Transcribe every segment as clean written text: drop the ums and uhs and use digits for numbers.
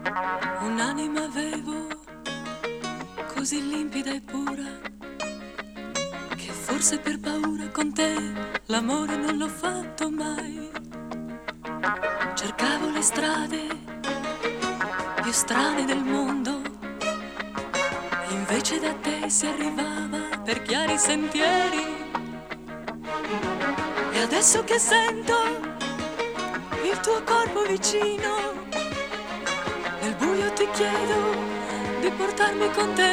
Un'anima avevo così limpida e pura che forse per paura con te l'amore non l'ho fatto mai. Cercavo le strade più strane del mondo, invece da te si arrivava per chiari sentieri. E adesso che sento il tuo corpo vicino, nel buio ti chiedo di portarmi con te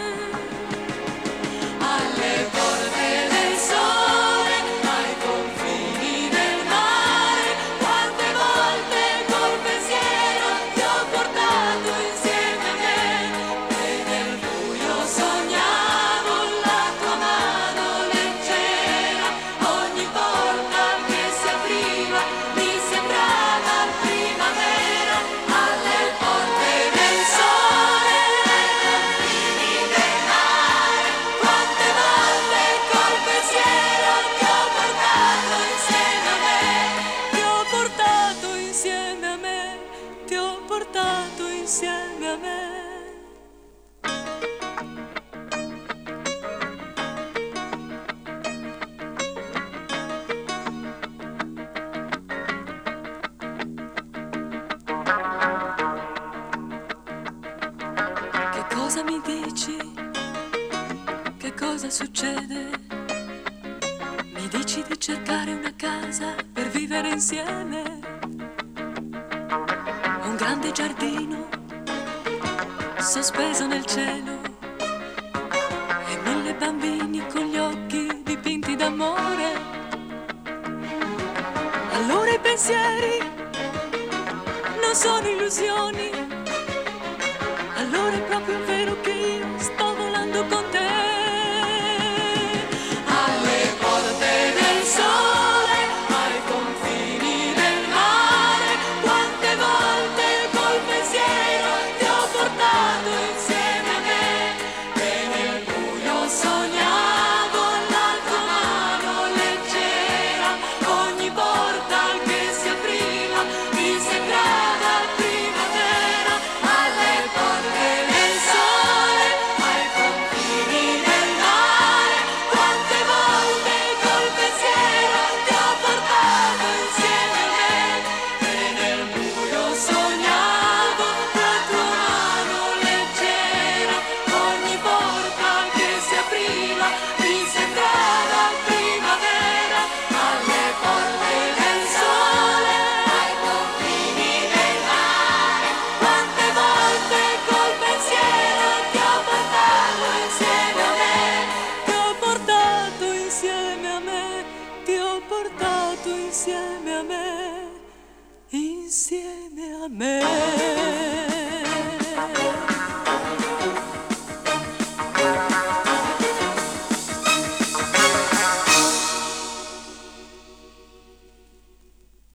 alle porte del sole, ai confini del mare. Quante volte col pensiero ti ho portato insieme a me, e nel buio sognavo la tua mano leggera. Ogni porta che si apriva mi sembrava primavera. Alle porte del sole, ai confini del mare. Quante volte col pensiero ti ho portato insieme a me, ti ho portato insieme a me, ti ho portato insieme a me. Che cosa mi dici? Che cosa succede? Mi dici di cercare una casa per vivere insieme, un grande giardino sospeso nel cielo e 1000 bambini con gli occhi dipinti d'amore. Allora i pensieri non sono illusioni,